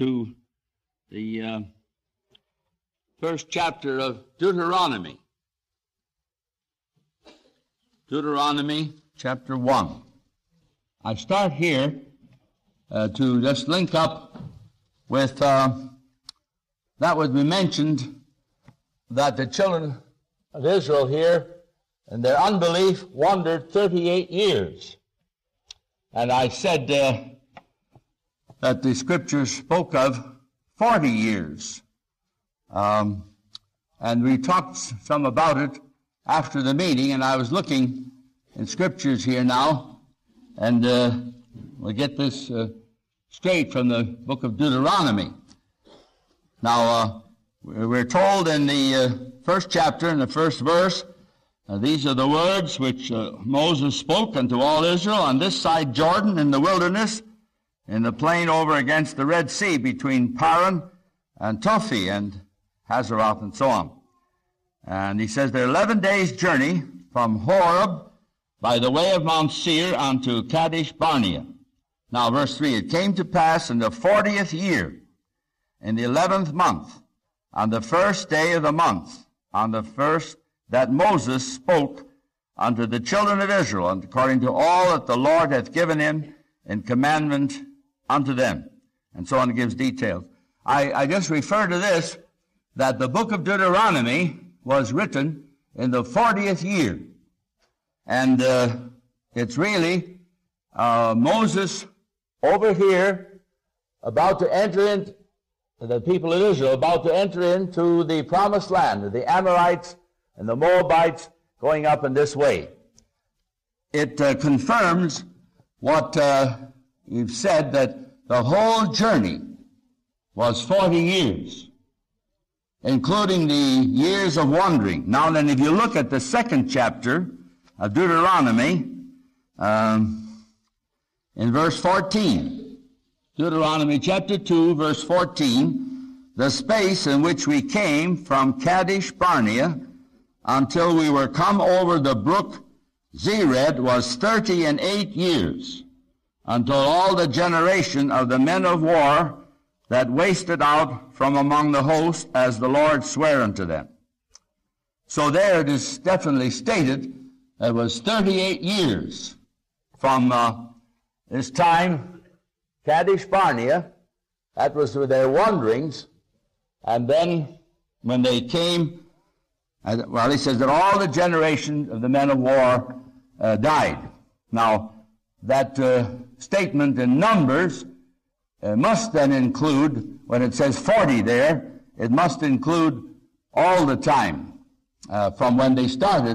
to the first chapter of Deuteronomy. Deuteronomy chapter 1. I start here to just link up with that what we mentioned, that the children of Israel here in their unbelief wandered 38 years. And I said that the scriptures spoke of 40 years. And we talked some about it after the meeting, and I was looking in scriptures here now, and we'll get this straight from the book of Deuteronomy. Now, we're told in the first chapter, in the first verse, these are the words which Moses spoke unto all Israel on this side Jordan in the wilderness, in the plain over against the Red Sea, between Paran and Tophi and Hazeroth and so on. And he says, they're 11 days' journey from Horeb by the way of Mount Seir unto Kadesh Barnea. Now, verse 3, it came to pass in the 40th year, in the 11th month, on the first day of the month, on the first, that Moses spoke unto the children of Israel, and according to all that the Lord hath given him in commandment unto them. And so on, it gives details. I just refer to this, that the book of Deuteronomy was written in the 40th year. And it's really Moses over here about to enter into, the people of Israel about to enter into the promised land, the Amorites and the Moabites going up in this way. It confirms what you've said, that the whole journey was 40 years, including the years of wandering. Now then, if you look at the second chapter of Deuteronomy, in verse 14, Deuteronomy chapter 2, verse 14, the space in which we came from Kadesh Barnea until we were come over the brook Zered was 38 years, until all the generation of the men of war that wasted out from among the host, as the Lord sware unto them. So there it is definitely stated it was 38 years from this time, Kadesh Barnea, that was their wanderings, and then when they came, well, he says that all the generation of the men of war died. Now, that statement in Numbers must then include, when it says 40 there, it must include all the time from when they started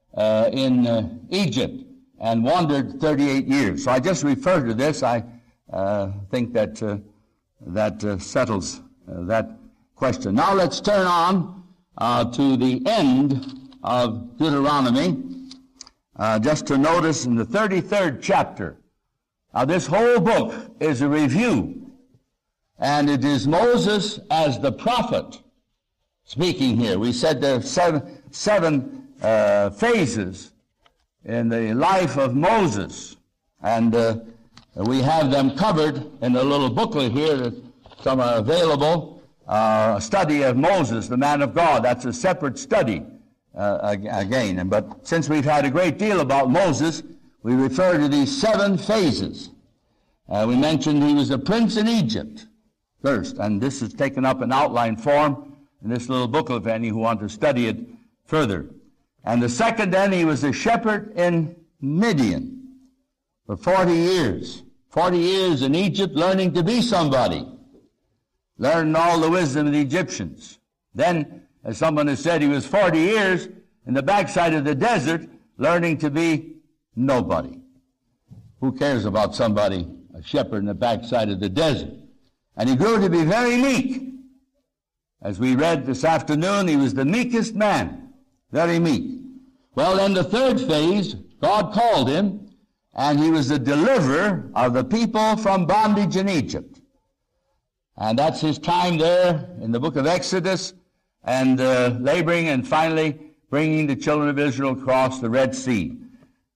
in Egypt and wandered 38 years. So I just refer to this. I think that that settles that question. Now let's turn on to the end of Deuteronomy, just to notice in the 33rd chapter. Now this whole book is a review, and it is Moses as the prophet speaking here. We said there are seven phases in the life of Moses, and we have them covered in a little booklet here that some are available. A study of Moses, the man of God. That's a separate study again. But since we've had a great deal about Moses, we refer to these 7 phases. We mentioned he was a prince in Egypt first, and this is taken up in outline form in this little booklet for any who want to study it further. And the second, then, he was a shepherd in Midian for 40 years. 40 years in Egypt learning to be somebody. Learning all the wisdom of the Egyptians. Then, as someone has said, he was 40 years in the backside of the desert learning to be nobody. Who cares about somebody, a shepherd in the backside of the desert? And he grew to be very meek. As we read this afternoon, he was the meekest man. Very meek. Well, then the third phase, God called him, and he was the deliverer of the people from bondage in Egypt. And that's his time there in the book of Exodus, and laboring and finally bringing the children of Israel across the Red Sea.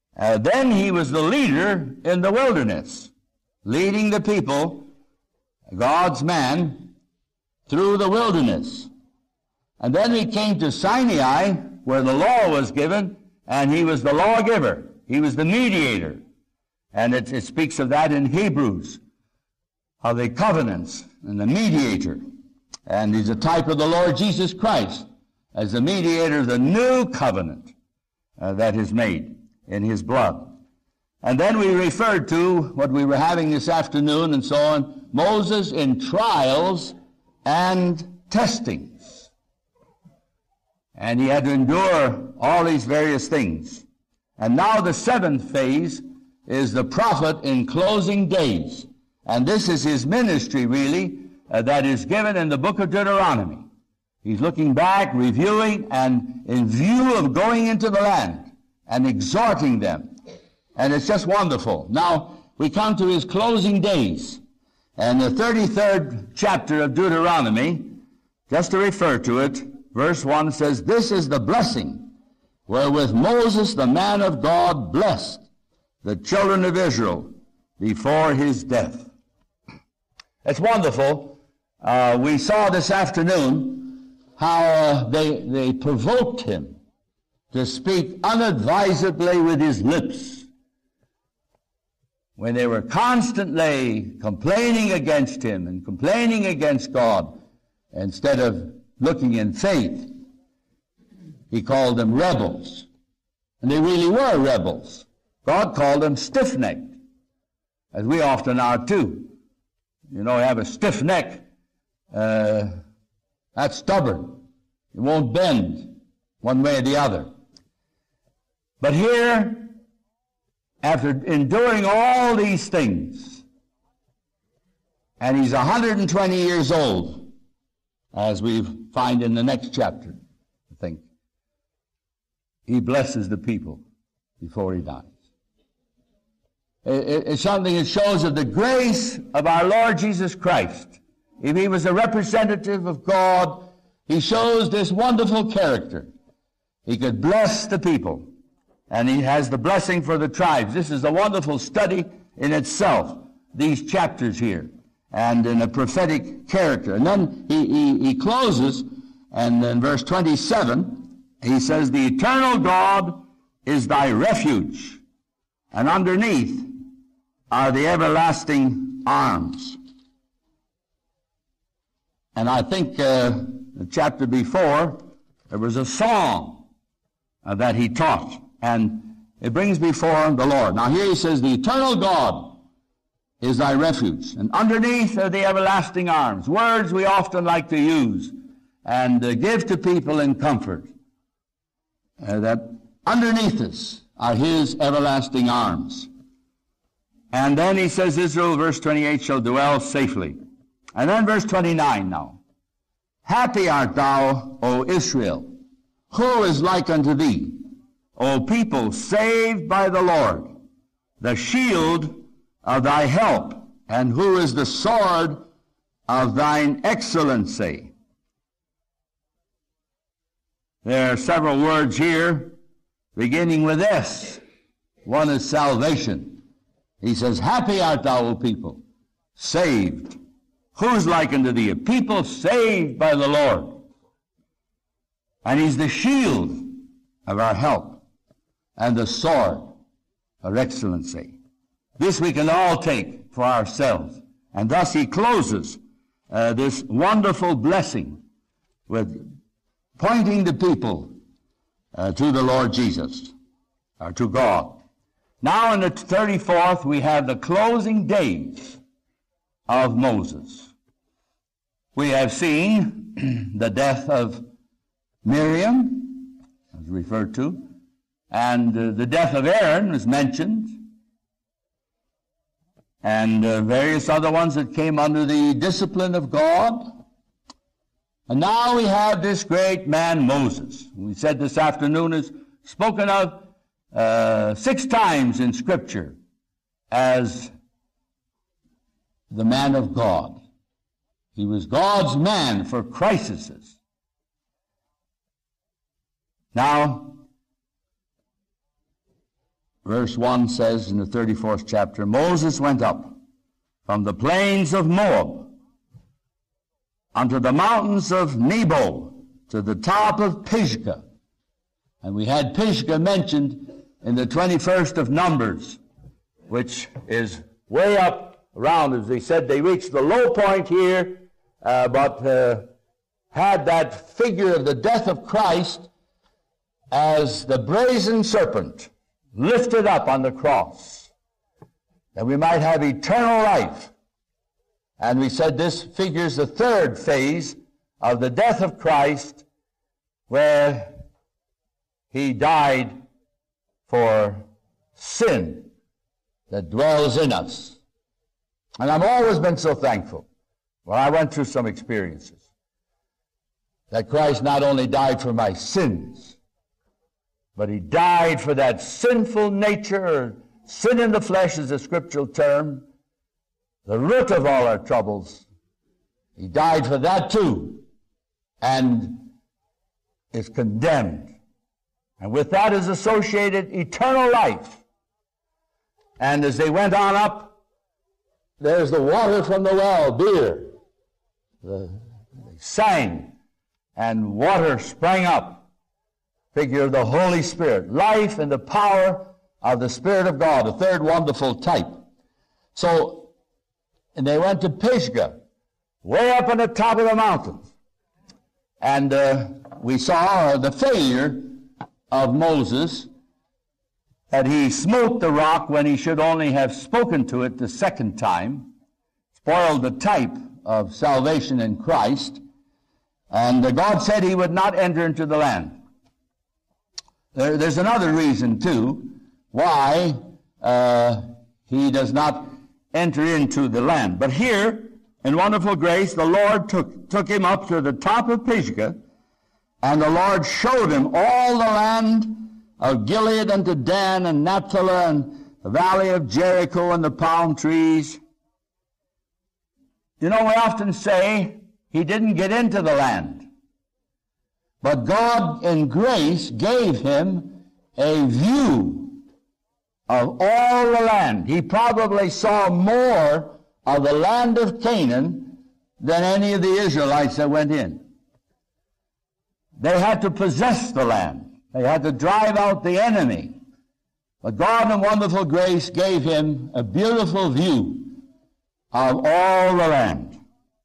Then he was the leader in the wilderness, leading the people God's man, through the wilderness. And then we came to Sinai, where the law was given, and he was the lawgiver. He was the mediator. And it speaks of that in Hebrews, of the covenants and the mediator. And he's a type of the Lord Jesus Christ as the mediator of the new covenant that is made in his blood. And then we referred to what we were having this afternoon and so on, Moses in trials and testings. And he had to endure all these various things. And now the seventh phase is the prophet in closing days. And this is his ministry, really, that is given in the book of Deuteronomy. He's looking back, reviewing, and in view of going into the land and exhorting them. And it's just wonderful. Now, we come to his closing days. And the 33rd chapter of Deuteronomy, just to refer to it, verse 1 says, "This is the blessing wherewith Moses, the man of God, blessed the children of Israel before his death." It's wonderful. We saw this afternoon how they provoked him to speak unadvisedly with his lips, when they were constantly complaining against him and complaining against God. Instead of looking in faith, he called them rebels. And they really were rebels. God called them stiff-necked, as we often are too. You know, you have a stiff neck, that's stubborn. It won't bend one way or the other. But here, after enduring all these things, and he's 120 years old, as we find in the next chapter, I think, he blesses the people before he dies. It's something that shows of the grace of our Lord Jesus Christ. If he was a representative of God, he shows this wonderful character. He could bless the people, and he has the blessing for the tribes. This is a wonderful study in itself, these chapters here, and in a prophetic character. And then he closes, and in verse 27, he says, "The eternal God is thy refuge, and underneath are the everlasting arms." And I think the chapter before, there was a song that he taught, and it brings before the Lord. Now here he says, "The eternal God is thy refuge, and underneath are the everlasting arms." Words we often like to use and give to people in comfort. That underneath us are his everlasting arms. And then he says, Israel, verse 28, shall dwell safely. And then verse 29 now. "Happy art thou, O Israel. Who is like unto thee? O people saved by the Lord, the shield of thy help, and who is the sword of thine excellency." There are several words here beginning with S. One is salvation. He says, "Happy art thou, O people, saved." Who's like unto thee? A people saved by the Lord. And he's the shield of our help and the sword of excellency. This we can all take for ourselves. And thus he closes this wonderful blessing with pointing the people to the Lord Jesus, or to God. Now in the 34th, we have the closing days of Moses. We have seen the death of Miriam, as referred to, and the death of Aaron was mentioned, and various other ones that came under the discipline of God. And now we have this great man, Moses. We said this afternoon is spoken of 6 times in Scripture as the man of God. He was God's man for crises. Now, verse 1 says in the 34th chapter, "Moses went up from the plains of Moab unto the mountains of Nebo, to the top of Pisgah. And we had Pisgah mentioned in the 21st of Numbers, which is way up around, as they said, they reached the low point here, but had that figure of the death of Christ as the brazen serpent lifted up on the cross, that we might have eternal life. And we said this figures the third phase of the death of Christ, where he died for sin that dwells in us. And I've always been so thankful. Well, I went through some experiences that Christ not only died for my sins, but he died for that sinful nature, or sin in the flesh is a scriptural term, the root of all our troubles. He died for that too, and is condemned. And with that is associated eternal life. And as they went on up, there's the water from the well, beer. They sang, and water sprang up. Figure of the Holy Spirit. Life and the power of the Spirit of God, a third wonderful type. So, and they went to Pisgah, way up on the top of the mountains. And we saw the failure of Moses, that he smote the rock when he should only have spoken to it the second time, spoiled the type of salvation in Christ, and God said he would not enter into the land. There's another reason, too, why he does not enter into the land. But here, in wonderful grace, the Lord took him up to the top of Pisgah, and the Lord showed him all the land of Gilead unto Dan and Naphtali and the valley of Jericho and the palm trees. You know, we often say he didn't get into the land. But God in grace gave him a view of all the land. He probably saw more of the land of Canaan than any of the Israelites that went in. They had to possess the land. They had to drive out the enemy. But God in wonderful grace gave him a beautiful view of all the land.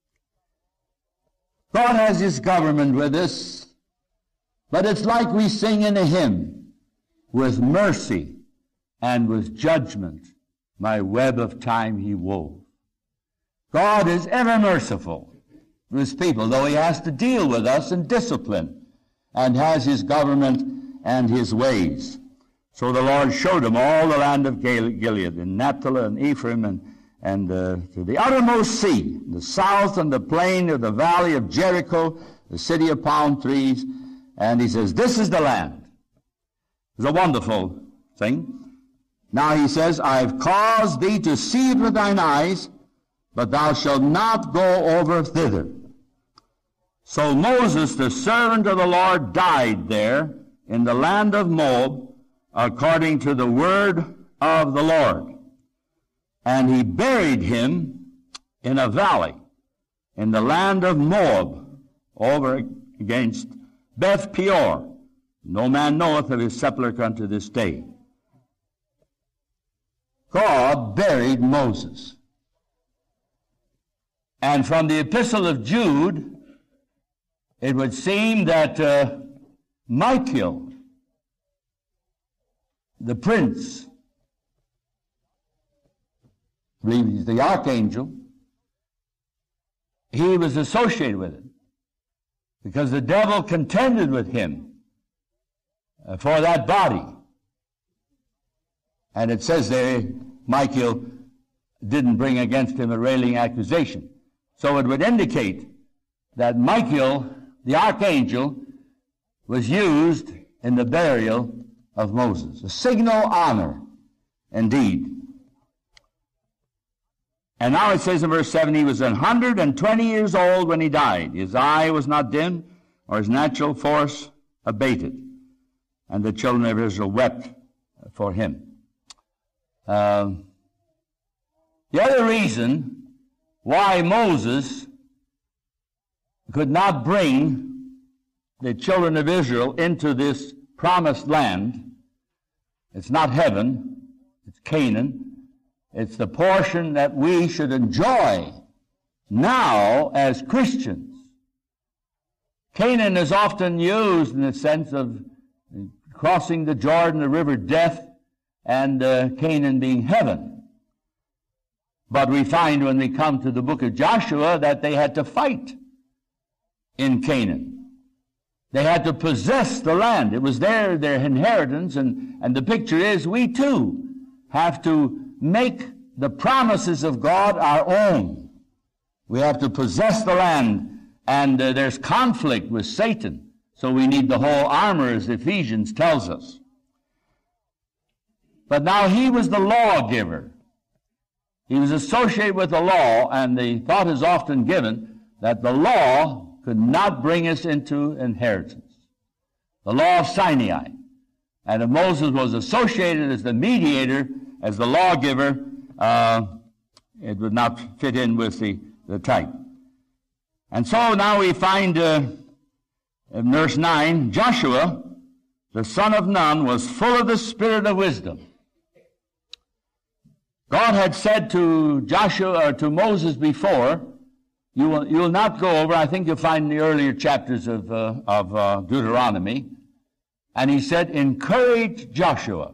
God has his government with us, but it's like we sing in a hymn, with mercy and with judgment my web of time he wove. God is ever merciful to his people, though he has to deal with us in discipline, and has his government and his ways. So the Lord showed him all the land of Gilead, and Naphtali and Ephraim, and to the uttermost sea, the south and the plain of the valley of Jericho, the city of palm trees. And he says, this is the land. It's a wonderful thing. Now he says, I've caused thee to see it with thine eyes, but thou shalt not go over thither. So Moses, the servant of the Lord, died there in the land of Moab, according to the word of the Lord. And he buried him in a valley in the land of Moab, over against Beth Peor. No man knoweth of his sepulchre unto this day. God buried Moses. And from the epistle of Jude, it would seem that Michael, the prince, I believe he's the archangel, he was associated with it, because the devil contended with him for that body. And it says there, Michael didn't bring against him a railing accusation. So it would indicate that Michael, the archangel, was used in the burial of Moses. A signal honor, indeed. And now it says in verse 7, he was 120 years old when he died. His eye was not dim, or his natural force abated. And the children of Israel wept for him. The other reason why Moses could not bring the children of Israel into this promised land. It's not heaven, it's Canaan. It's the portion that we should enjoy now as Christians. Canaan is often used in the sense of crossing the Jordan, the river death, and Canaan being heaven. But we find when we come to the book of Joshua that they had to fight in Canaan. They had to possess the land. It was their inheritance, and the picture is we too have to make the promises of God our own. We have to possess the land, and there's conflict with Satan, so we need the whole armor, as Ephesians tells us. But now he was the lawgiver. He was associated with the law, and the thought is often given that the law could not bring us into inheritance. The law of Sinai. And if Moses was associated as the mediator, as the lawgiver, it would not fit in with the type. And so now we find in verse 9, Joshua, the son of Nun, was full of the spirit of wisdom. God had said to Joshua, or to Moses before, you will not go over, I think you'll find in the earlier chapters of Deuteronomy, and he said, encourage Joshua.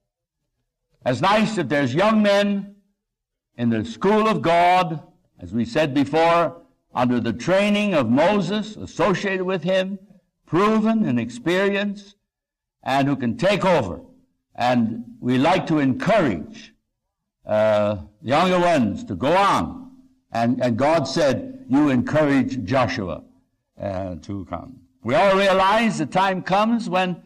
It's nice if there's young men in the school of God, as we said before, under the training of Moses, associated with him, proven and experienced, and who can take over. And we like to encourage younger ones to go on. And God said, you encourage Joshua to come. We all realize the time comes when,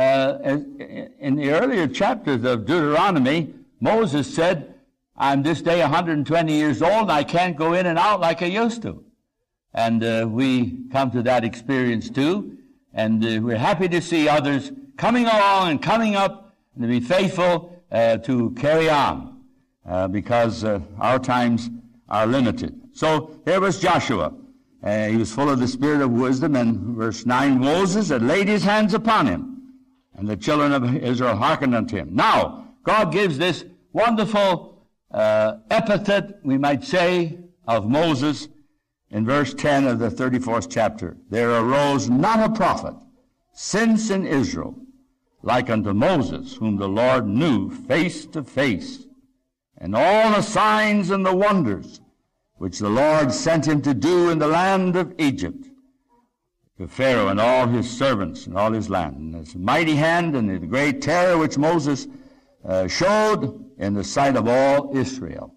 in the earlier chapters of Deuteronomy, Moses said, I'm this day 120 years old, and I can't go in and out like I used to. And we come to that experience too. And we're happy to see others coming along and coming up and to be faithful to carry on because our times are limited. So there was Joshua. He was full of the spirit of wisdom. And verse 9, Moses had laid his hands upon him, and the children of Israel hearkened unto him. Now, God gives this wonderful epithet, we might say, of Moses in verse 10 of the 34th chapter. There arose not a prophet since in Israel like unto Moses, whom the Lord knew face to face, and all the signs and the wonders which the Lord sent him to do in the land of Egypt, to Pharaoh and all his servants and all his land. And his mighty hand and the great terror which Moses showed in the sight of all Israel.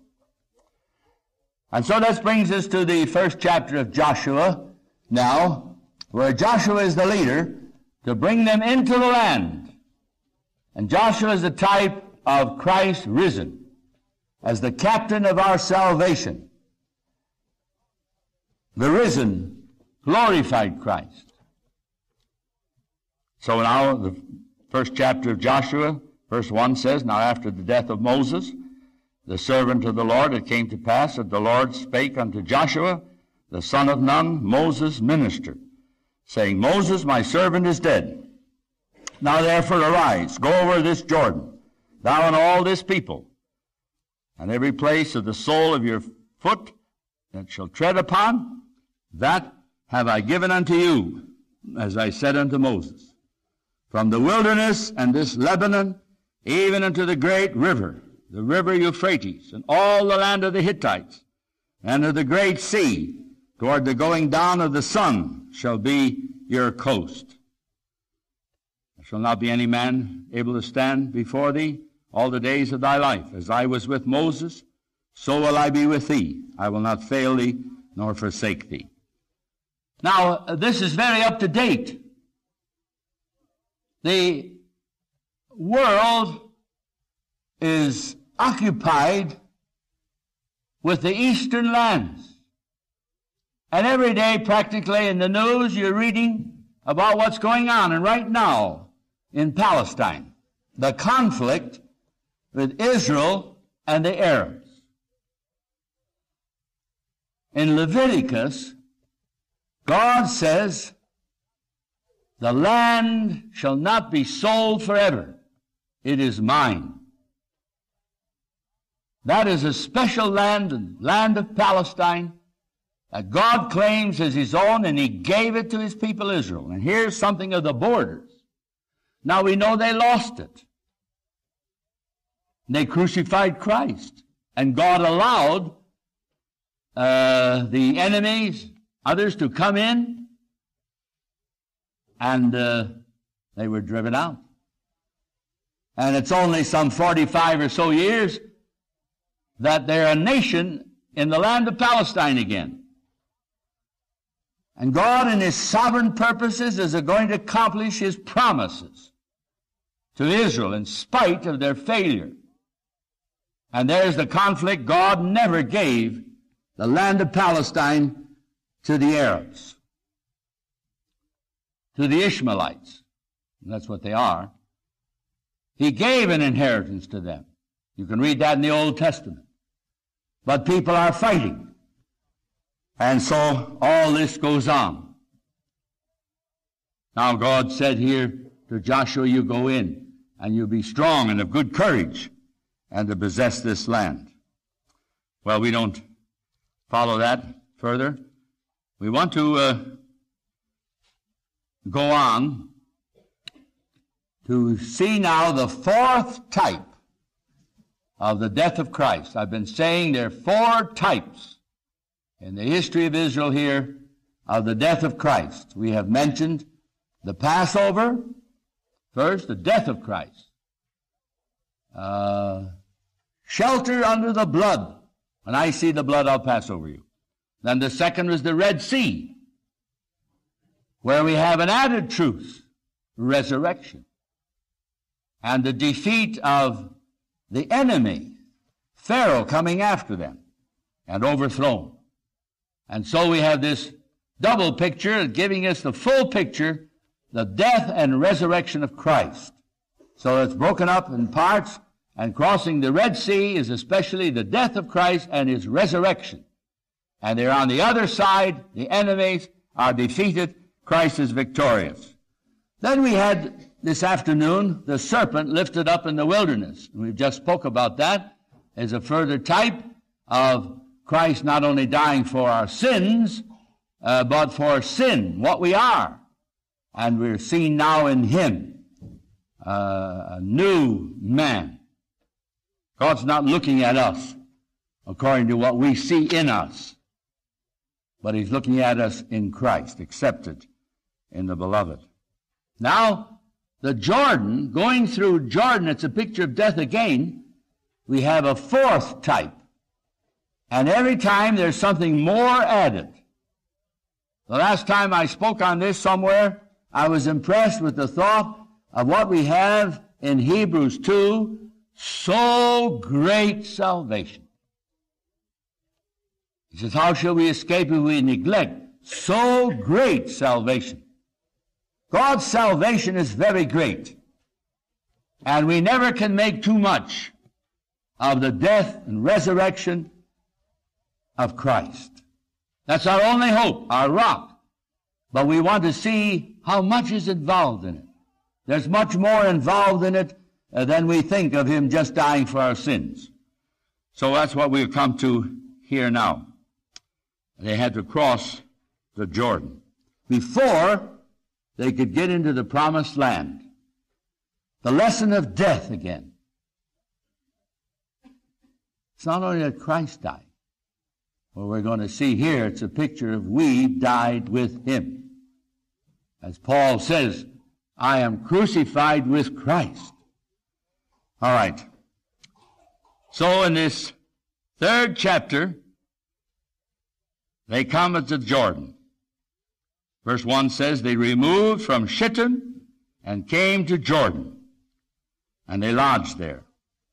And so that brings us to the first chapter of Joshua now, where Joshua is the leader to bring them into the land. And Joshua is a type of Christ risen as the captain of our salvation. The risen, glorified Christ. So now the first chapter of Joshua, verse 1 says, Now after the death of Moses, the servant of the Lord, it came to pass that the Lord spake unto Joshua, the son of Nun, Moses' minister, saying, Moses, my servant, is dead. Now therefore arise, go over this Jordan, thou and all this people, and every place of the sole of your foot that shall tread upon, that have I given unto you, as I said unto Moses. From the wilderness and this Lebanon, even unto the great river, the river Euphrates, and all the land of the Hittites, and of the great sea, toward the going down of the sun, shall be your coast. There shall not be any man able to stand before thee all the days of thy life. As I was with Moses, so will I be with thee. I will not fail thee, nor forsake thee. Now, this is very up to date. The world is occupied with the eastern lands. And every day, practically, in the news, you're reading about what's going on. And right now, in Palestine, the conflict with Israel and the Arabs. In Leviticus, God says, the land shall not be sold forever. It is mine. That is a special land, the land of Palestine, that God claims as his own, and he gave it to his people Israel. And here's something of the borders. Now we know they lost it. They crucified Christ. And God allowed the enemies, others, to come in, and they were driven out. And it's only some 45 or so years that they're a nation in the land of Palestine again. And God, in his sovereign purposes, is going to accomplish his promises to Israel in spite of their failure. And there's the conflict. God never gave the land of Palestine to the Arabs, to the Ishmaelites. And that's what they are. He gave an inheritance to them. You can read that in the Old Testament. But people are fighting. And so all this goes on. Now God said here to Joshua, you go in, and you be strong and of good courage, and to possess this land. Well, we don't follow that further. We want to go on to see now the fourth type of the death of Christ. I've been saying there are four types in the history of Israel here of the death of Christ. We have mentioned the Passover, first, the death of Christ. Shelter under the blood. When I see the blood, I'll pass over you. Then the second was the Red Sea, where we have an added truth, resurrection, and the defeat of the enemy, Pharaoh, coming after them and overthrown. And so we have this double picture giving us the full picture, the death and resurrection of Christ. So it's broken up in parts, and crossing the Red Sea is especially the death of Christ and his resurrection. And they're on the other side, the enemies are defeated, Christ is victorious. Then we had this afternoon the serpent lifted up in the wilderness. We've just spoke about that as a further type of Christ not only dying for our sins, but for sin, what we are. And we're seen now in him, a new man. God's not looking at us according to what we see in us, but he's looking at us in Christ, accepted in the beloved. Now, the Jordan, going through Jordan, it's a picture of death again. We have a fourth type. And every time there's something more added. The last time I spoke on this somewhere, I was impressed with the thought of what we have in Hebrews 2, so great salvation. He says, how shall we escape if we neglect so great salvation? God's salvation is very great. And we never can make too much of the death and resurrection of Christ. That's our only hope, our rock. But we want to see how much is involved in it. There's much more involved in it than we think of him just dying for our sins. So that's what we've come to here now. They had to cross the Jordan before they could get into the promised land. The lesson of death again. It's not only that Christ died. Well, we're going to see here, it's a picture of we died with him. As Paul says, I am crucified with Christ. All right. So in this third chapter, they come at the Jordan. Verse 1 says, they removed from Shittim and came to Jordan, and they lodged there.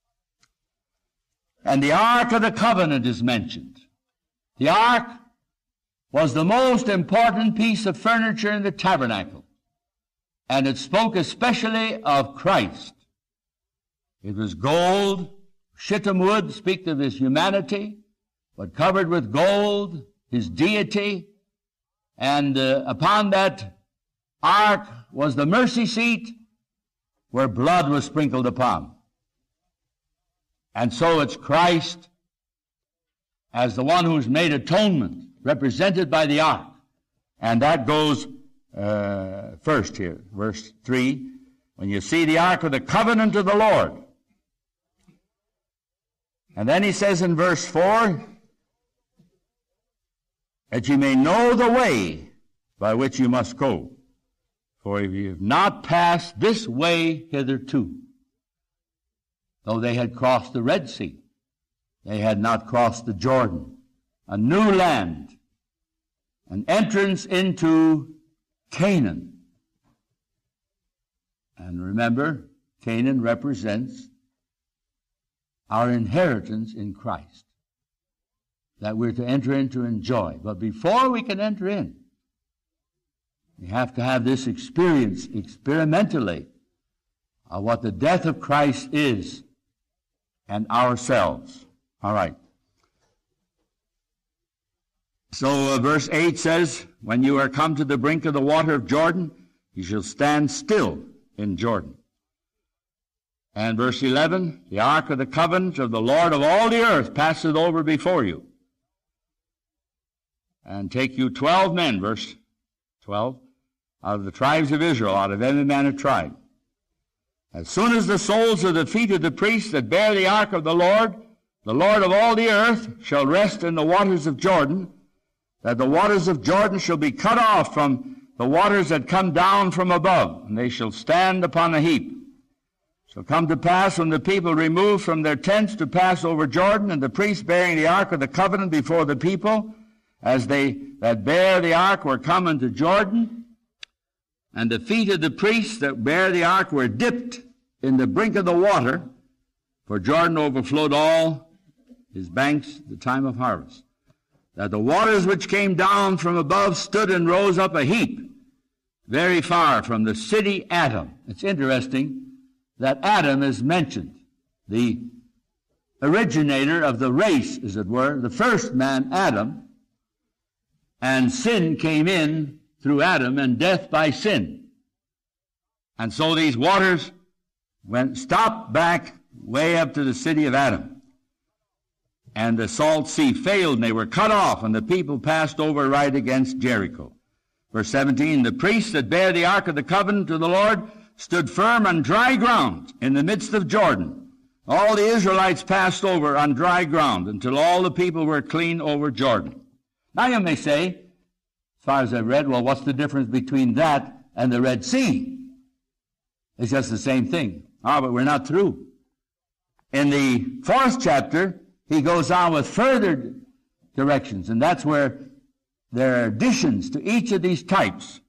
And the Ark of the Covenant is mentioned. The Ark was the most important piece of furniture in the tabernacle, and it spoke especially of Christ. It was gold, shittim wood, speak of his humanity, but covered with gold, his deity, And upon that ark was the mercy seat where blood was sprinkled upon. And so it's Christ as the one who's made atonement, represented by the ark. And that goes first here, verse 3. When you see the ark of the covenant of the Lord. And then he says in verse 4, that you may know the way by which you must go. For if you have not passed this way hitherto, though they had crossed the Red Sea, they had not crossed the Jordan, a new land, an entrance into Canaan. And remember, Canaan represents our inheritance in Christ, that we're to enter into and enjoy. But before we can enter in, we have to have this experience experimentally of what the death of Christ is and ourselves. All right. So verse 8 says, when you are come to the brink of the water of Jordan, you shall stand still in Jordan. And verse 11, the ark of the covenant of the Lord of all the earth passeth over before you. And take you 12 men, verse 12, out of the tribes of Israel, out of every man a tribe. As soon as the soles of the feet of the priests that bear the ark of the Lord of all the earth, shall rest in the waters of Jordan, that the waters of Jordan shall be cut off from the waters that come down from above, and they shall stand upon a heap. It shall come to pass when the people remove from their tents to pass over Jordan, and the priests bearing the ark of the covenant before the people, as they that bear the ark were come into Jordan, and the feet of the priests that bear the ark were dipped in the brink of the water, for Jordan overflowed all his banks at the time of harvest, that the waters which came down from above stood and rose up a heap, very far from the city Adam. It's interesting that Adam is mentioned, the originator of the race, as it were, the first man, Adam, and sin came in through Adam, and death by sin. And so these waters stopped back way up to the city of Adam. And the salt sea failed, and they were cut off, and the people passed over right against Jericho. Verse 17, the priests that bear the ark of the covenant of the Lord stood firm on dry ground in the midst of Jordan. All the Israelites passed over on dry ground until all the people were clean over Jordan. Now you may say, as far as I've read, well, what's the difference between that and the Red Sea? It's just the same thing. But we're not through. In the 4th chapter, he goes on with further directions, and that's where there are additions to each of these types.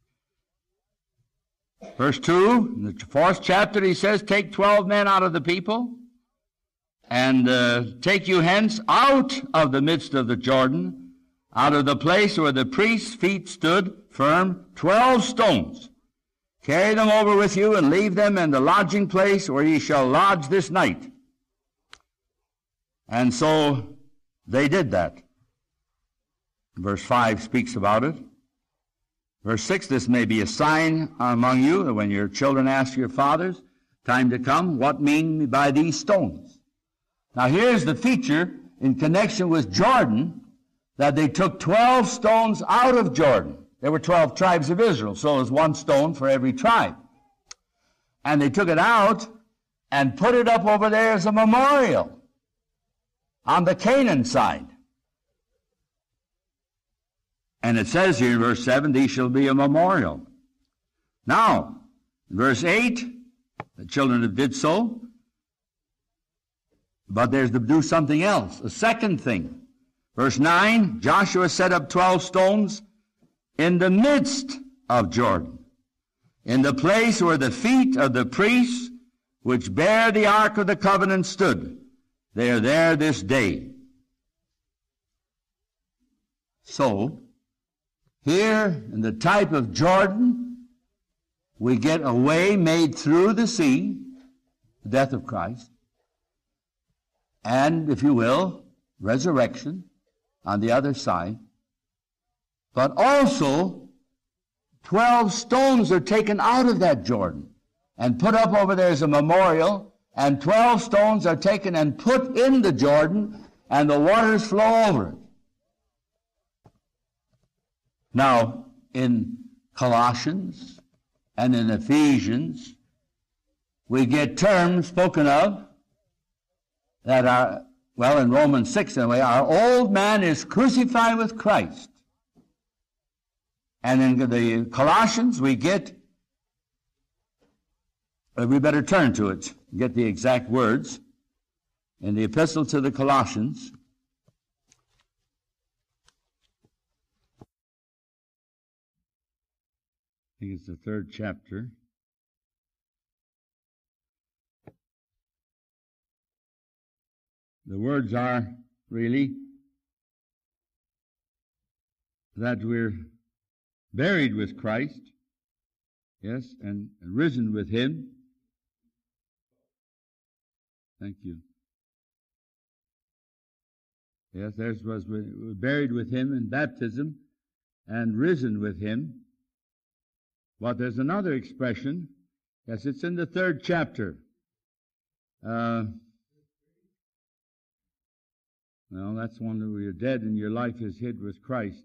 Verse 2, in the 4th chapter, he says, take 12 men out of the people, and take you hence out of the midst of the Jordan, out of the place where the priest's feet stood firm, 12 stones. Carry them over with you, and leave them in the lodging place where ye shall lodge this night. And so they did that. Verse 5 speaks about it. Verse 6, this may be a sign among you, that when your children ask your fathers, time to come, what mean by these stones? Now here's the feature in connection with Jordan, that they took 12 stones out of Jordan. There were 12 tribes of Israel, so it was one stone for every tribe. And they took it out and put it up over there as a memorial on the Canaan side. And it says here in verse 7, these shall be a memorial. Now, in verse 8, the children did so, but there's to do something else, a second thing. Verse 9, Joshua set up 12 stones in the midst of Jordan, in the place where the feet of the priests which bear the ark of the covenant stood. They are there this day. So, here in the type of Jordan, we get a way made through the sea, the death of Christ, and, if you will, resurrection on the other side. But also, 12 stones are taken out of that Jordan and put up over there as a memorial, and 12 stones are taken and put in the Jordan, and the waters flow over it. Now, in Colossians and in Ephesians, we get terms spoken of that are, well, in Romans 6 anyway, our old man is crucified with Christ. And in the Colossians, we get, we better turn to it, get the exact words. In the Epistle to the Colossians, I think it's the 3rd chapter. The words are really that we're buried with Christ, yes, and risen with Him. Thank you. Yes, we're buried with Him in baptism and risen with Him. But there's another expression. Yes, it's in the 3rd chapter. Well, that's one where you're dead and your life is hid with Christ.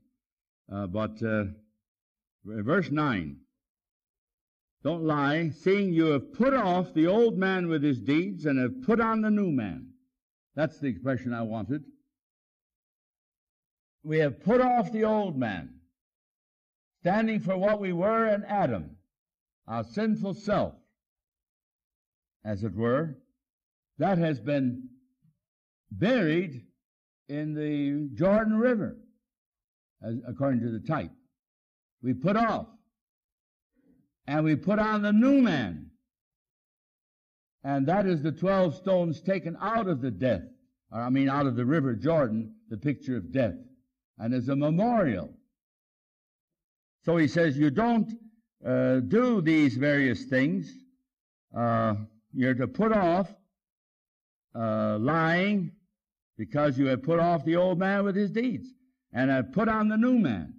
Verse 9. Don't lie, seeing you have put off the old man with his deeds and have put on the new man. That's the expression I wanted. We have put off the old man, standing for what we were in Adam, our sinful self, as it were. That has been buried in the Jordan River, according to the type. We put off, and we put on the new man. And that is the 12 stones taken out of the out of the river Jordan, the picture of death, and as a memorial. So he says, you don't do these various things. You're to put off lying, because you have put off the old man with his deeds, and have put on the new man.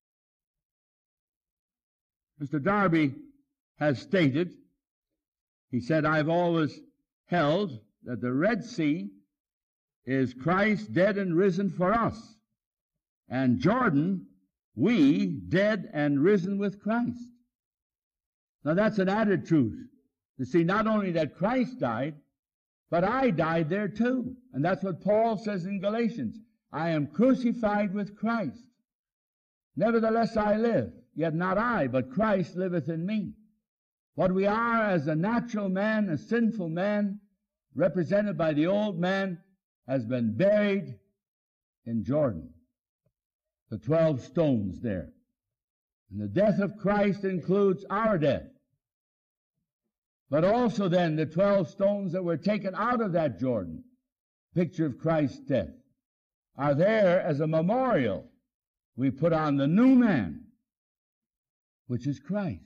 Mr. Darby has stated, he said, I've always held that the Red Sea is Christ dead and risen for us, and Jordan, we dead and risen with Christ. Now that's an added truth. To see not only that Christ died, but I died there too. And that's what Paul says in Galatians. I am crucified with Christ. Nevertheless I live, yet not I, but Christ liveth in me. What we are as a natural man, a sinful man, represented by the old man, has been buried in Jordan. The 12 stones there. And the death of Christ includes our death. But also then the 12 stones that were taken out of that Jordan, picture of Christ's death, are there as a memorial. We put on the new man, which is Christ.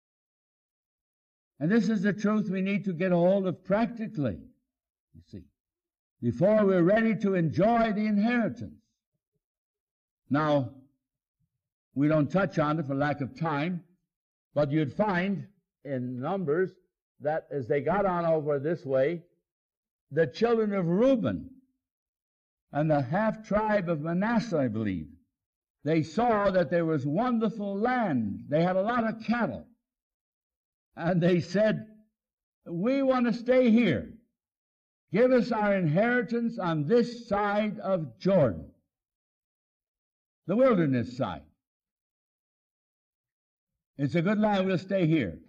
And this is the truth we need to get a hold of practically, you see, before we're ready to enjoy the inheritance. Now, we don't touch on it for lack of time, but you'd find in Numbers that as they got on over this way, the children of Reuben and the half-tribe of Manasseh, I believe, they saw that there was wonderful land. They had a lot of cattle. And they said, we want to stay here. Give us our inheritance on this side of Jordan, the wilderness side. It's a good land, we'll stay here.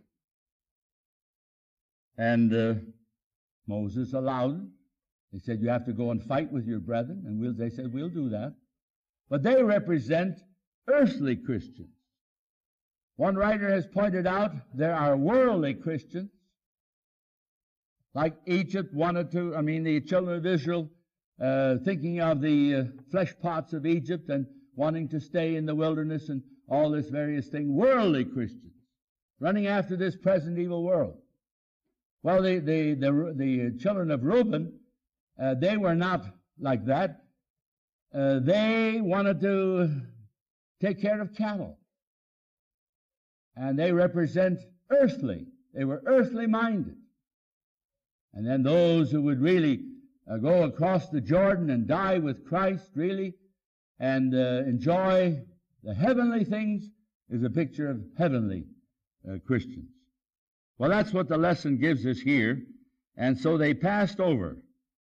And Moses allowed it. They said, you have to go and fight with your brethren. And they said, we'll do that. But they represent earthly Christians. One writer has pointed out there are worldly Christians, like Egypt the children of Israel, thinking of the flesh pots of Egypt and wanting to stay in the wilderness and all this various thing. Worldly Christians, running after this present evil world. Well, the children of Reuben, they were not like that. They wanted to take care of cattle. And they represent earthly. They were earthly minded. And then those who would really go across the Jordan and die with Christ, really, and enjoy the heavenly things, is a picture of heavenly Christians. Well, that's what the lesson gives us here. And so they passed over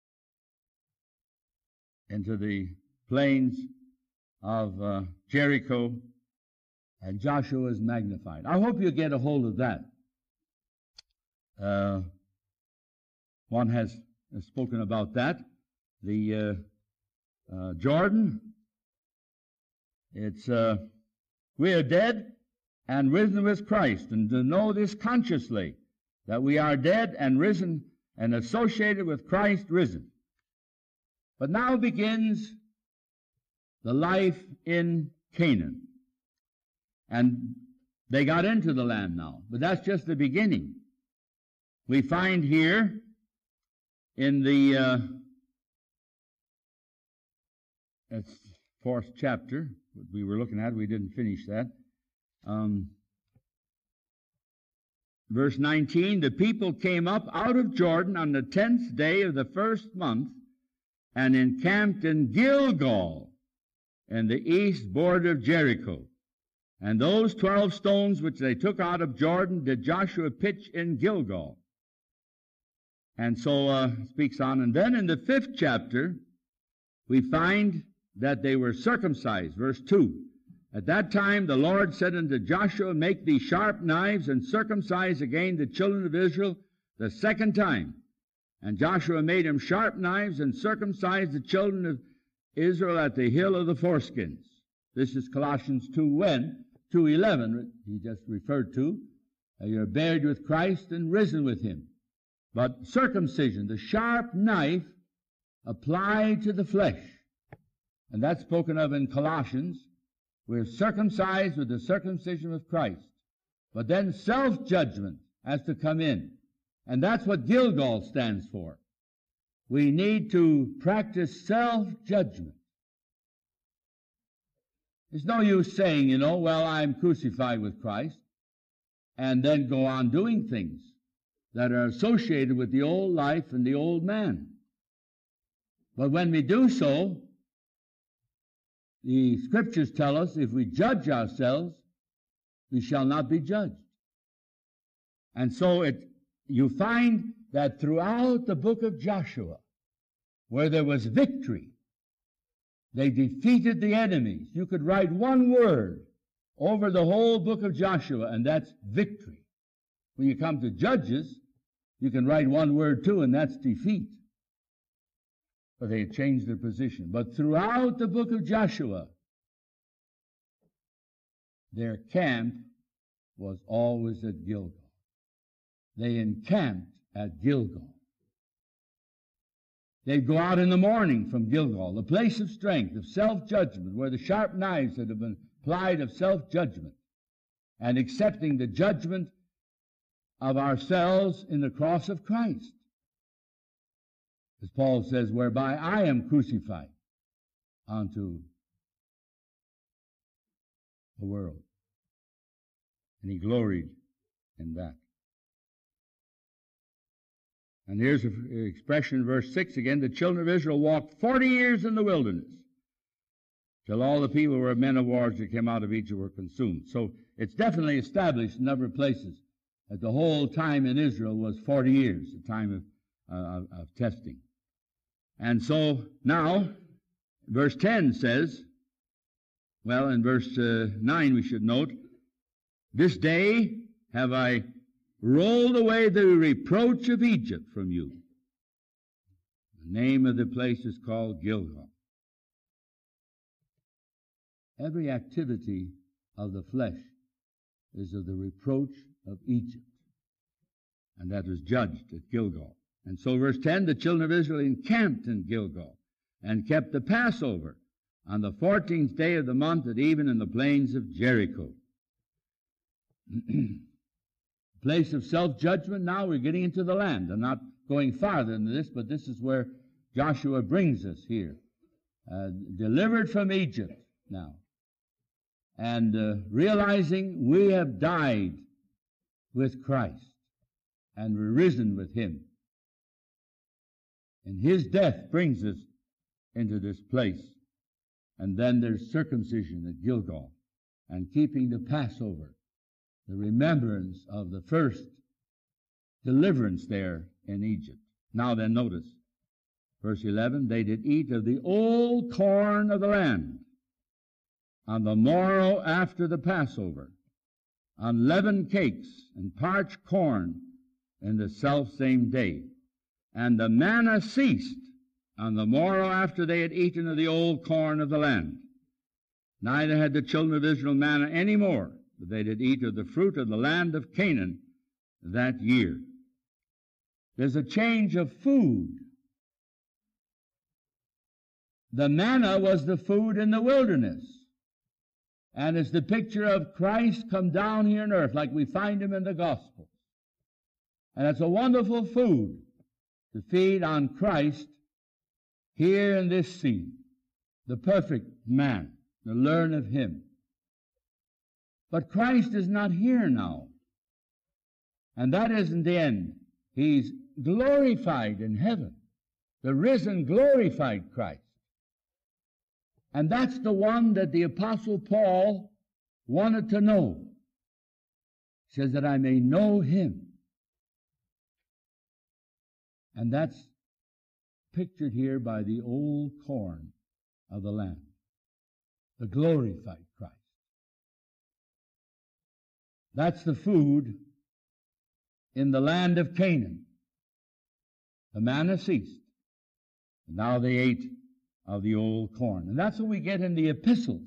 into the plains of Jericho, and Joshua is magnified. I hope you get a hold of that. One has spoken about that. The Jordan, it's we are dead and risen with Christ, and to know this consciously, that we are dead and risen and associated with Christ risen. But now begins the life in Canaan. And they got into the land now, but that's just the beginning. We find here in the fourth chapter, what we were looking at, we didn't finish that. Verse 19, the people came up out of Jordan on the 10th day of the first month and encamped in Gilgal in the east border of Jericho. And those 12 stones which they took out of Jordan did Joshua pitch in Gilgal. And so speaks on. And then in the 5th chapter, we find that they were circumcised. Verse 2. At that time the Lord said unto Joshua, make thee sharp knives, and circumcise again the children of Israel the second time. And Joshua made him sharp knives, and circumcised the children of Israel at the hill of the foreskins. This is Colossians 2:11, he just referred to. You're buried with Christ and risen with him. But circumcision, the sharp knife applied to the flesh. And that's spoken of in Colossians. We're circumcised with the circumcision of Christ. But then self-judgment has to come in. And that's what Gilgal stands for. We need to practice self-judgment. It's no use saying, well, I'm crucified with Christ, and then go on doing things that are associated with the old life and the old man. But when we do so, the Scriptures tell us if we judge ourselves, we shall not be judged. And so you find that throughout the book of Joshua, where there was victory, they defeated the enemies. You could write one word over the whole book of Joshua, and that's victory. When you come to Judges, you can write one word too, and that's defeat. But they changed their position. But throughout the book of Joshua, their camp was always at Gilgal. They encamped at Gilgal. They'd go out in the morning from Gilgal, the place of strength, of self-judgment, where the sharp knives that have been applied of self-judgment, and accepting the judgment of ourselves in the cross of Christ. As Paul says, whereby I am crucified unto the world. And he gloried in that. And here's an expression in verse 6 again. The children of Israel walked 40 years in the wilderness, till all the people who were men of war that came out of Egypt were consumed. So it's definitely established in a number of places that the whole time in Israel was 40 years, the time of testing. And so now, verse 10 says, well, in verse 9 we should note, this day have I rolled away the reproach of Egypt from you. The name of the place is called Gilgal. Every activity of the flesh is of the reproach of Egypt. And that was judged at Gilgal. And so verse 10, the children of Israel encamped in Gilgal and kept the Passover on the 14th day of the month at even in the plains of Jericho. Place of self-judgment. Now we're getting into the land. I'm not going farther than this, but this is where Joshua brings us here. Delivered from Egypt now. and realizing we have died with Christ and we're risen with Him. And His death brings us into this place. And then there's circumcision at Gilgal and keeping the Passover, the remembrance of the first deliverance there in Egypt. Now then, notice, verse 11, they did eat of the old corn of the land on the morrow after the Passover, unleavened cakes and parched corn in the selfsame day. And the manna ceased on the morrow after they had eaten of the old corn of the land. Neither had the children of Israel manna any more, but they did eat of the fruit of the land of Canaan that year. There's a change of food. The manna was the food in the wilderness. And it's the picture of Christ come down here on earth like we find Him in the Gospels. And it's a wonderful food to feed on Christ here in this scene, the perfect man, to learn of Him. But Christ is not here now. And that isn't the end. He's glorified in heaven, the risen, glorified Christ. And that's the one that the Apostle Paul wanted to know. He says that I may know Him. And that's pictured here by the old corn of the land, the glorified Christ. That's the food in the land of Canaan. The manna ceased, and now they ate of the old corn. And that's what we get in the epistles.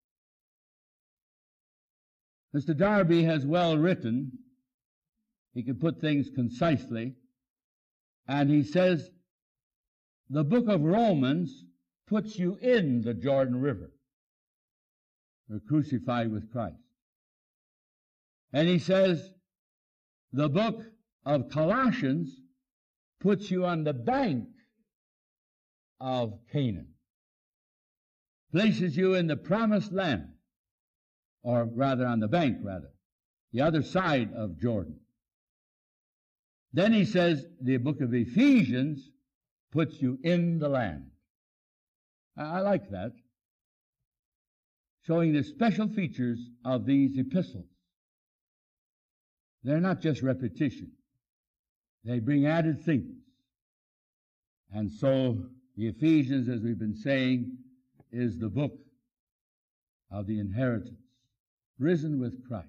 Mr. Darby has well written. He can put things concisely. And he says, the book of Romans puts you in the Jordan River. You're crucified with Christ. And he says, the book of Colossians puts you on the bank of Canaan. Places you in the promised land, or rather on the bank, the other side of Jordan. Then he says the book of Ephesians puts you in the land. I like that, showing the special features of these epistles. They're not just repetition. They bring added things. And so the Ephesians, as we've been saying, is the book of the inheritance, risen with Christ,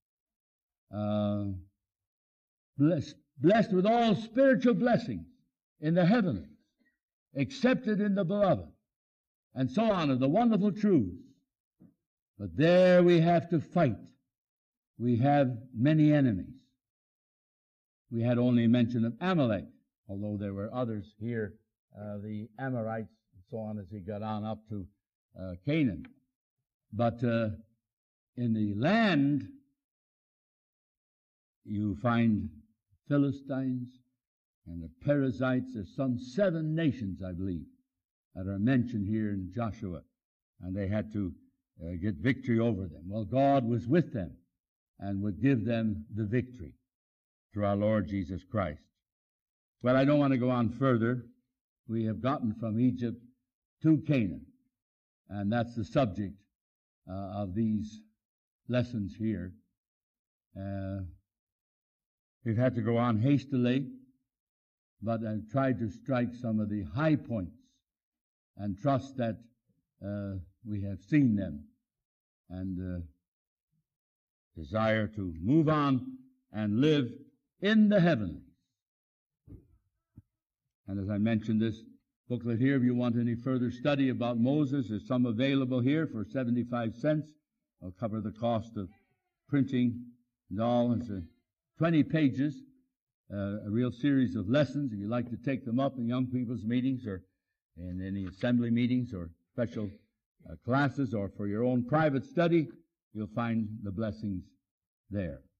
blessed with all spiritual blessings in the heavenlies, accepted in the beloved, and so on, of the wonderful truths. But there we have to fight. We have many enemies. We had only mention of Amalek, although there were others here, the Amorites, and so on, as he got on up to Canaan. But in the land, you find Philistines and the Perizzites. There's some 7 nations, I believe, that are mentioned here in Joshua, and they had to get victory over them. Well, God was with them and would give them the victory through our Lord Jesus Christ. Well, I don't want to go on further. We have gotten from Egypt to Canaan, and that's the subject of these lessons here. We've had to go on hastily, but I've tried to strike some of the high points and trust that we have seen them and desire to move on and live in the heavens. And as I mentioned, this booklet here, if you want any further study about Moses, there's some available here for 75 cents. I'll cover the cost of printing and all. It's 20 pages, a real series of lessons. If you'd like to take them up in young people's meetings or in any assembly meetings or special classes or for your own private study, you'll find the blessings there.